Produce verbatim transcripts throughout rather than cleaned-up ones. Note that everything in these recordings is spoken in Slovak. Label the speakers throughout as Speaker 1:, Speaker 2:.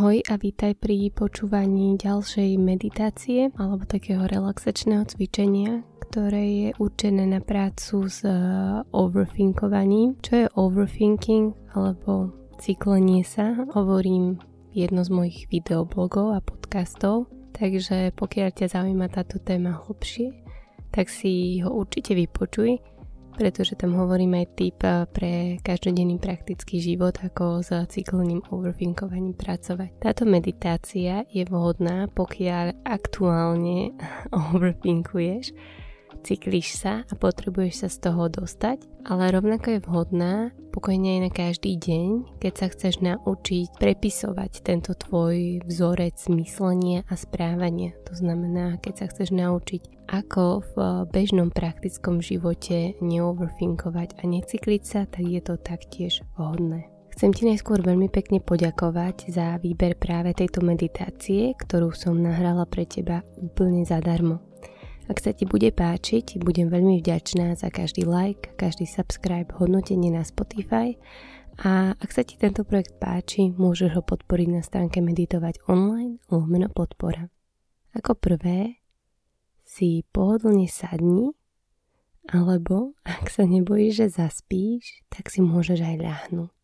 Speaker 1: Ahoj a vítaj pri počúvaní ďalšej meditácie alebo takého relaxačného cvičenia, ktoré je určené na prácu s overthinkovaním. Čo je overthinking alebo cyklenie sa? Hovorím jedno z mojich videoblogov a podcastov, takže pokiaľ ťa zaujíma táto téma hlbšie, tak si ho určite vypočuj, pretože tam hovorím aj tip pre každodenný praktický život, ako s cyklením overthinkovaním pracovať. Táto meditácia je vhodná, pokiaľ aktuálne overthinkuješ, cyklíš sa a potrebuješ sa z toho dostať, ale rovnako je vhodná pokojne aj na každý deň, keď sa chceš naučiť prepisovať tento tvoj vzorec myslenia a správania. To znamená, keď sa chceš naučiť, ako v bežnom praktickom živote neoverthinkovať a necykliť sa, tak je to taktiež vhodné. Chcem ti najskôr veľmi pekne poďakovať za výber práve tejto meditácie, ktorú som nahrala pre teba úplne zadarmo. Ak sa ti bude páčiť, budem veľmi vďačná za každý like, každý subscribe, hodnotenie na Spotify a ak sa ti tento projekt páči, môžeš ho podporiť na stránke Meditovať online lomeno podpora. Ako prvé si pohodlne sadni, alebo ak sa nebojíš, že zaspíš, tak si môžeš aj ľahnúť.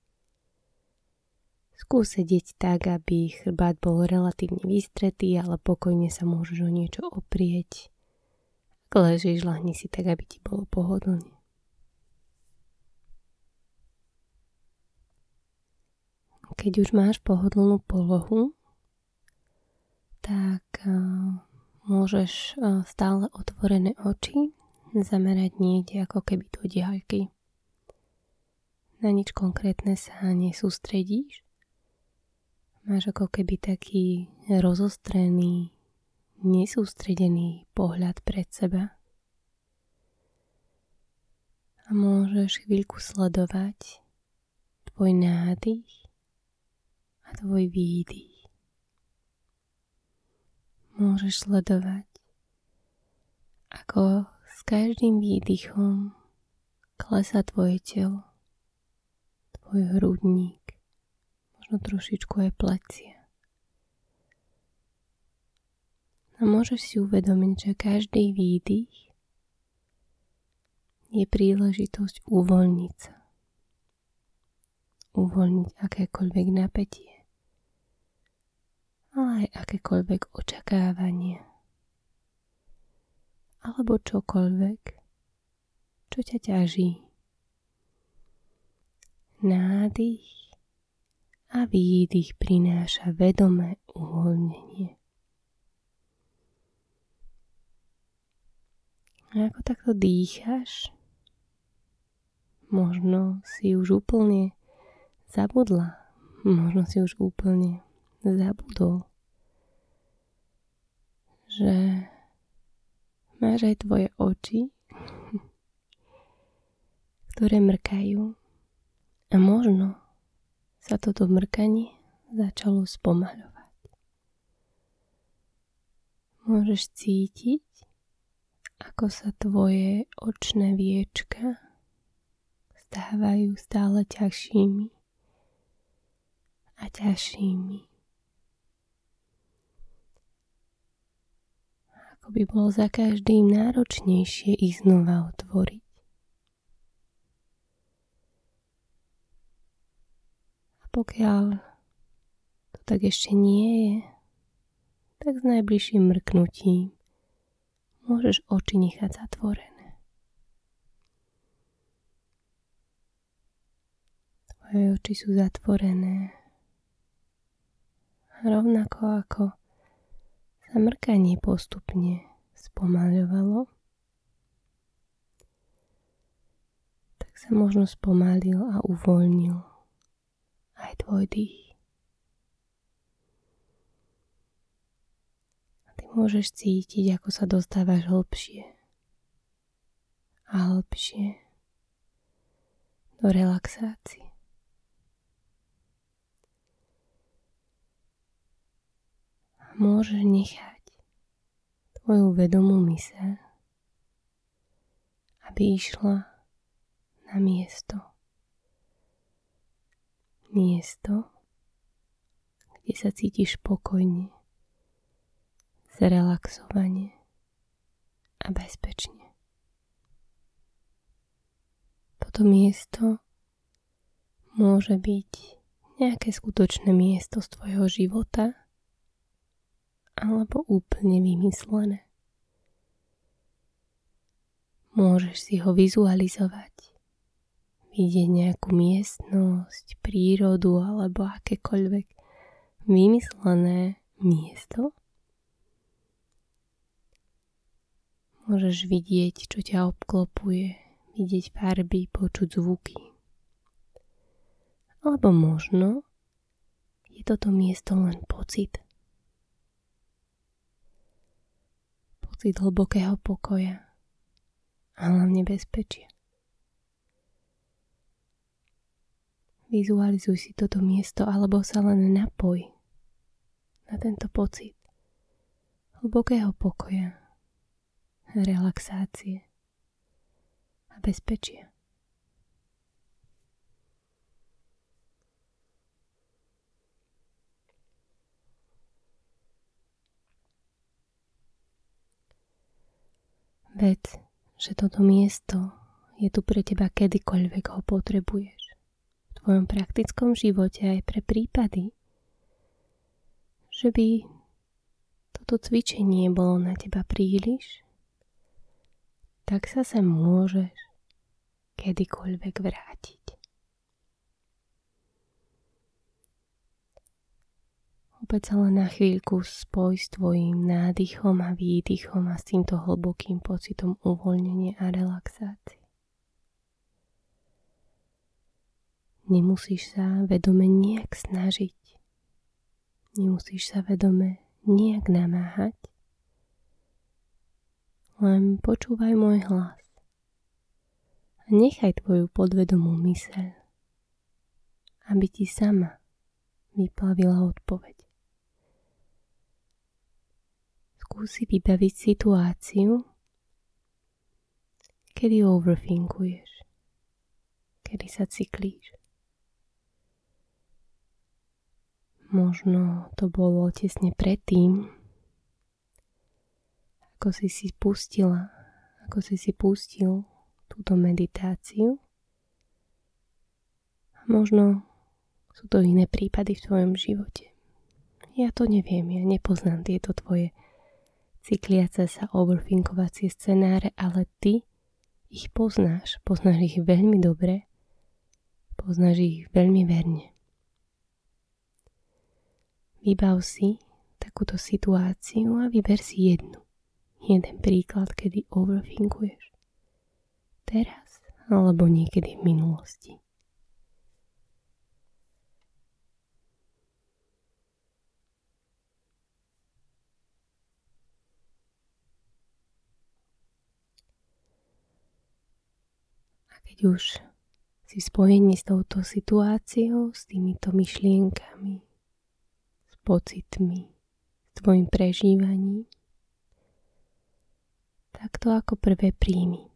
Speaker 1: Skús sedieť tak, aby chrbát bol relatívne vystretý, ale pokojne sa môžeš o niečo oprieť. Ak ležíš, ľahni si tak, aby ti bolo pohodlne. Keď už máš pohodlnú polohu, tak uh, môžeš uh, stále otvorené oči zamerať niekde ako keby do diaľky. Na nič konkrétne sa nesústredíš. Máš ako keby taký rozostrený, nesústredený pohľad pred seba. A môžeš chvíľku sledovať tvoj nádych a tvoj výdych. Môžeš sledovať, ako s každým výdychom klesá tvoje telo, tvoj hrudník, možno trošičku aj plecia. A môžeš si uvedomiť, že každý výdych je príležitosť uvoľniť sa. Uvoľniť akékoľvek napätie, ale aj akékoľvek očakávanie. Alebo čokoľvek, čo ťa ťaží. Nádych a výdych prináša vedomé uvoľnenie. A ako takto dýcháš, možno si už úplne zabudla, možno si už úplne zabudol, že máš aj tvoje oči, ktoré mrkajú a možno sa toto mrkanie začalo spomaľovať. Môžeš cítiť, ako sa tvoje očné viečka stávajú stále ťažšími a ťažšími. Ako by bolo za každým náročnejšie ich znova otvoriť. A pokiaľ to tak ešte nie je, tak s najbližším mrknutím môžeš oči nechať zatvorené. Tvoje oči sú zatvorené. Rovnako ako sa mrkanie postupne spomaľovalo, tak sa možno spomalil a uvoľnil aj tvoj dých. Môžeš cítiť, ako sa dostávaš hlbšie a hlbšie do relaxácie. A môžeš nechať tvoju vedomú myseľ, aby išla na miesto. Miesto, kde kde sa cítiš spokojne, zrelaxovane a bezpečne. Toto miesto môže byť nejaké skutočné miesto z tvojho života alebo úplne vymyslené. Môžeš si ho vizualizovať, vidieť nejakú miestnosť, prírodu alebo akékoľvek vymyslené miesto. Môžeš vidieť, čo ťa obklopuje, vidieť farby, počuť zvuky. Alebo možno je toto miesto len pocit. Pocit hlbokého pokoja a hlavne bezpečia. Vizualizuj si toto miesto alebo sa len napoj na tento pocit hlbokého pokoja, relaxácie a bezpečia. Ved, že toto miesto je tu pre teba kedykoľvek ho potrebuješ. V tvojom praktickom živote aj pre prípady, že by toto cvičenie bolo na teba príliš, tak sa sem môžeš kedykoľvek vrátiť. Opäť sa len na chvíľku spoj s tvojím nádychom a výdychom a s týmto hlbokým pocitom uvoľnenia a relaxácie. Nemusíš sa vedome nejak snažiť. Nemusíš sa vedome nejak namáhať. Len počúvaj môj hlas. A nechaj tvoju podvedomú myseľ, aby ti sama vyplavila odpoveď. Skúsi vybaviť situáciu, kedy overthinkuješ, kedy sa cyklíš. Možno to bolo tesne predtým, ako si si pustila, ako si si pustil túto meditáciu. A možno sú to iné prípady v tvojom živote. Ja to neviem, ja nepoznám tieto tvoje cykliace sa overthinkovacie scenáre, ale ty ich poznáš. Poznáš ich veľmi dobre, poznáš ich veľmi verne. Vybav si takúto situáciu a vyber si jednu. Jeden príklad, kedy overthinkuješ. Teraz alebo niekedy v minulosti. Keď už si spojený s touto situáciou, s týmito myšlienkami, s pocitmi, s tvojim prežívaním, tak to ako prvé príjmi.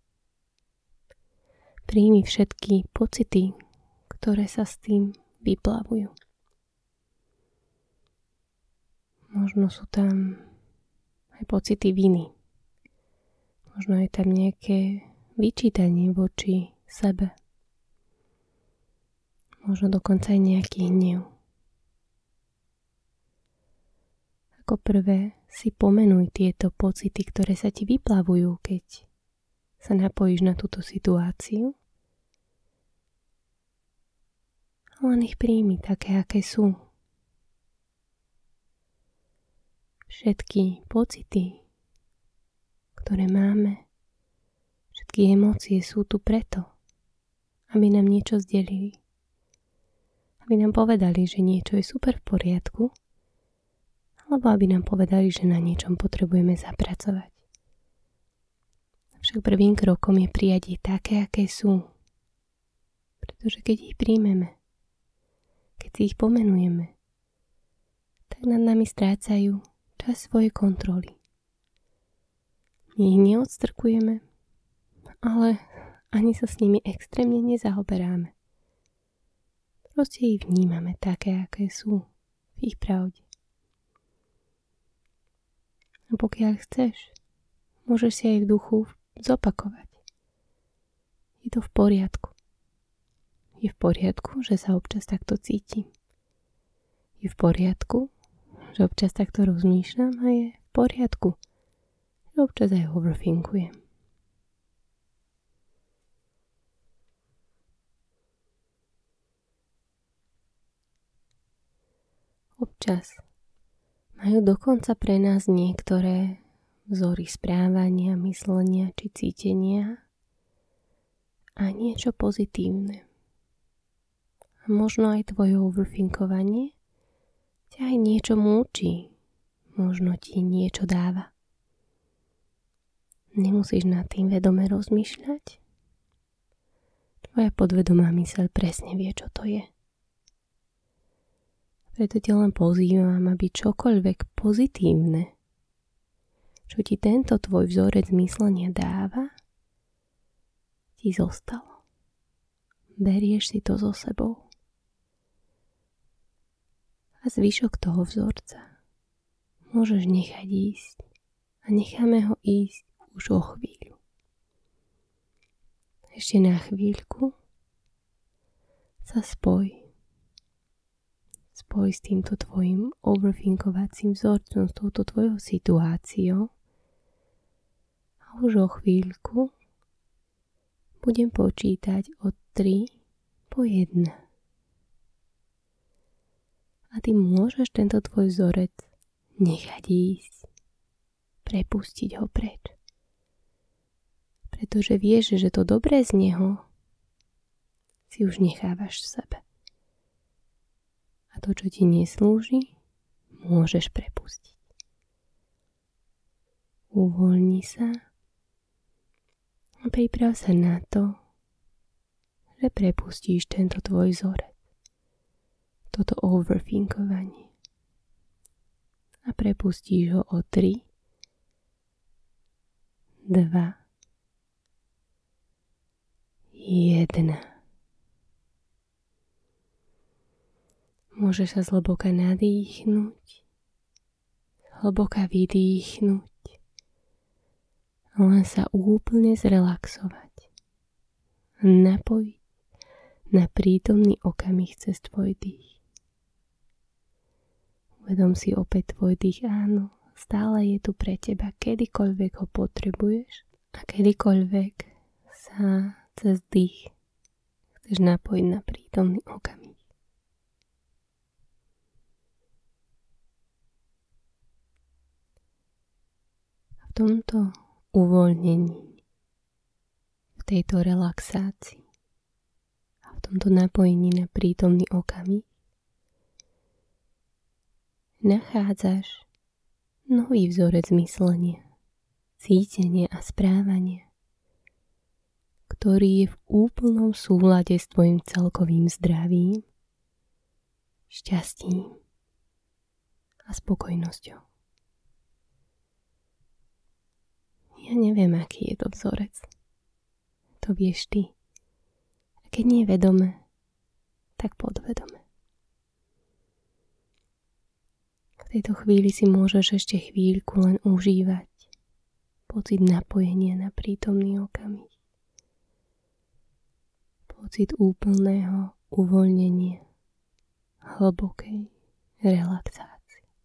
Speaker 1: Príjmi všetky pocity, ktoré sa s tým vyplavujú. Možno sú tam aj pocity viny. Možno je tam nejaké vyčítanie voči sebe. Možno dokonca aj nejaký hnev. Ako prvé si pomenuj tieto pocity, ktoré sa ti vyplavujú, keď sa napojíš na túto situáciu. A len ich príjmi také, aké sú. Všetky pocity, ktoré máme, všetky emócie sú tu preto, aby nám niečo zdelili. Aby nám povedali, že niečo je super v poriadku, alebo aby nám povedali, že na niečom potrebujeme zapracovať. Však prvým krokom je prijať ich také, aké sú. Pretože keď ich príjmeme, keď si ich pomenujeme, tak nad nami strácajú čas svojej kontroly. My ich neodstrkujeme, ale ani sa s nimi extrémne nezaoberáme. Proste ich vnímame také, aké sú. v ich pravde. A pokiaľ chceš, môžeš si aj v duchu zopakovať. Je to v poriadku. Je v poriadku, že sa občas takto cítim. Je v poriadku, že občas takto rozmýšľam a je v poriadku, že občas aj overthinkujem. Občas majú dokonca pre nás niektoré vzory správania, myslenia či cítenia a niečo pozitívne. A možno aj tvoje overthinkovanie ťa aj niečo múči, možno ti niečo dáva. Nemusíš nad tým vedome rozmýšľať. Tvoja podvedomá myseľ presne vie, čo to je. Preto ťa len pozývam, aby čokoľvek pozitívne, čo ti tento tvoj vzorec myslenia dáva, ti zostalo. Berieš si to so sebou. A zvyšok toho vzorca môžeš nechať ísť a necháme ho ísť už o chvíľu. Ešte na chvíľku sa spoj. Spoj s týmto tvojim overthinkovacím vzorcom, s touto tvojou situáciou a už o chvíľku budem počítať od tri po jedna. A ty môžeš tento tvoj vzorec nechať ísť, prepustiť ho preč. Pretože vieš, že to dobré z neho si už nechávaš v sebe. A to, čo ti neslúži, môžeš prepustiť. Uvoľni sa a priprav sa na to, že prepustíš tento tvoj vzorec. Toto overthinkovanie. A prepustíš ho o tri, dva, jedna. Môžeš sa zhlboka nadýchnuť, hlboka vydýchnuť a len sa úplne zrelaxovať. Napojiť na prítomný okamih cez tvoj dých. Uvedom si opäť tvoj dých, áno, stále je tu pre teba, kedykoľvek ho potrebuješ a kedykoľvek sa cez dých chceš napojiť na prítomný okamih. A v tomto uvoľnení, v tejto relaxácii a v tomto napojení na prítomný okamih nachádzaš nový vzorec myslenia, cítenia a správania, ktorý je v úplnom súlade s tvojim celkovým zdravím, šťastím a spokojnosťou. Ja neviem, aký je to vzorec. To vieš ty. A keď nie je vedome, tak podvedome. V tejto chvíli si môžeš ešte chvíľku len užívať pocit napojenia na prítomný okamih. Pocit úplného uvoľnenia, hlbokej relaxácie.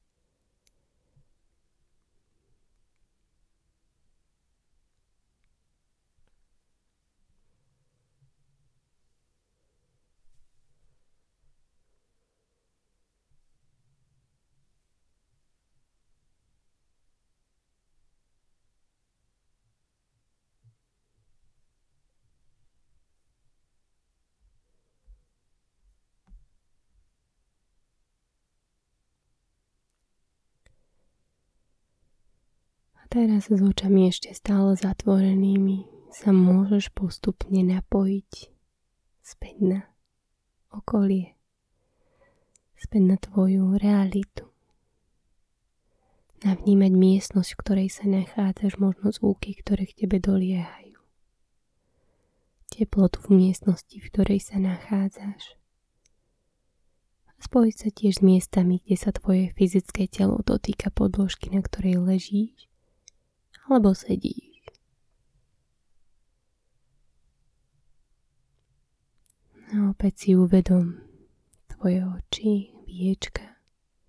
Speaker 1: Teraz s očami ešte stále zatvorenými sa môžeš postupne napojiť späť na okolie, späť na tvoju realitu. Navnímať miestnosť, v ktorej sa nachádzaš, možno zvuky, ktoré k tebe doliehajú. Teplotu v miestnosti, v ktorej sa nachádzaš. Spojiť sa tiež s miestami, kde sa tvoje fyzické telo dotýka podložky, na ktorej ležíš alebo sedíš. A opäť si uvedom tvoje oči, viečka.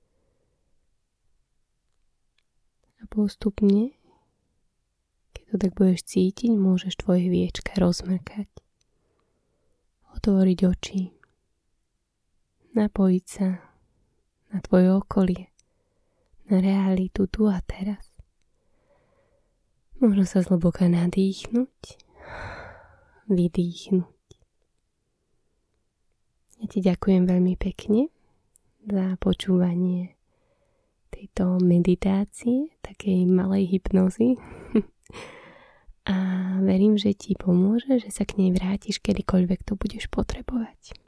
Speaker 1: A postupne, keď to tak budeš cítiť, môžeš tvoje viečka rozmrkať. Otvoriť oči. Napojiť sa na tvoje okolie, na realitu tu a teraz. Možno sa zhlboka nadýchnuť, vydýchnuť. Ja ti ďakujem veľmi pekne za počúvanie tejto meditácie, takej malej hypnozy. A verím, že ti pomôže, že sa k nej vrátiš kedykoľvek to budeš potrebovať.